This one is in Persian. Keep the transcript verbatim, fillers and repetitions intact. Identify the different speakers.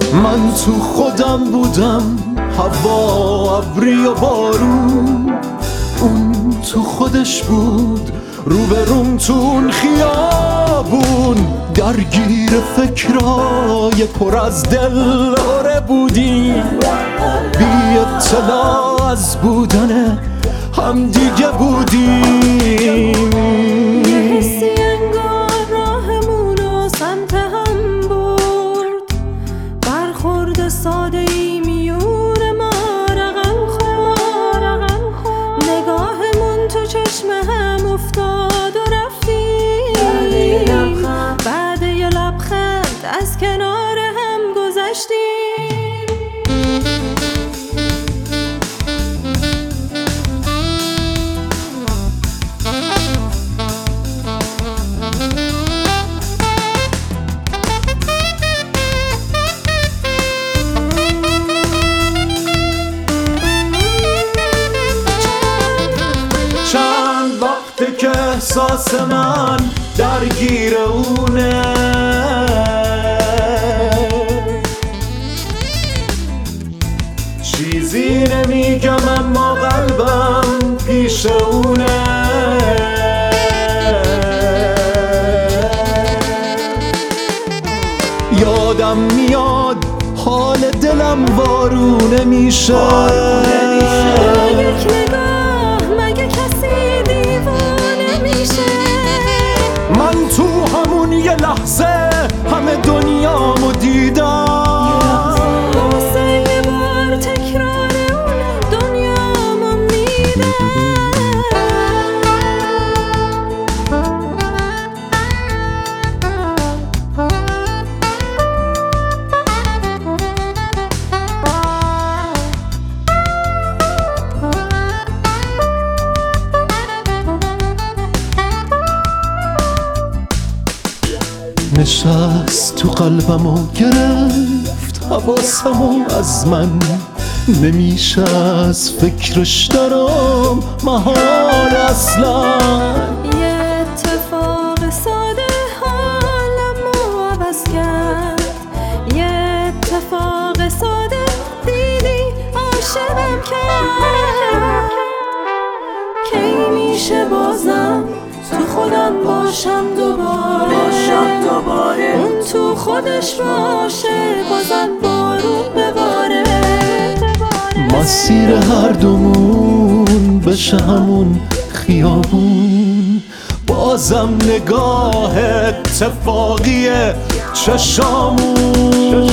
Speaker 1: من تو خودم بودم، هوا، ابری و بارون، اون تو خودش بود، روبروم تو اون خیابون. درگیر فکرای پر از دل آره بودیم، بی اطلاع از بودن هم دیگه بودیم.
Speaker 2: یه حسی انگار راهمونو سمت هم برد، برخورد ساده ای میون ما رقم خورد. نگاهمون تو چشم هم افتاد و رفتیم، بعد یه لبخند از کنار هم گذشتیم.
Speaker 1: چند وقته که احساس من درگیر اونه، چیزی نمیگم اما قلبم پیش اونه. یادم میاد حال دلم وارونه میشه.
Speaker 2: یک نگاه مگه کسی دیوانه میشه؟
Speaker 1: من تو همون یه لحظه همه دنیامو دیدم،
Speaker 2: واسه یه بار تکرار اون دنیامو میدم.
Speaker 1: نشست تو قلبم و گرفت حواسمو از من، نمیشه از فکرش دارم محال اصلا.
Speaker 2: یه اتفاق ساده حالمو عوض کرد، یه اتفاق ساده دیدی عاشقم کرد. کی میشه بازم تو خودم باشم دوباره، اون تو خودش باشه بازم بارون بباره.
Speaker 1: مسیر هر دومون بشه همون خیابون، بازم نگاه اتفاقی چشامون.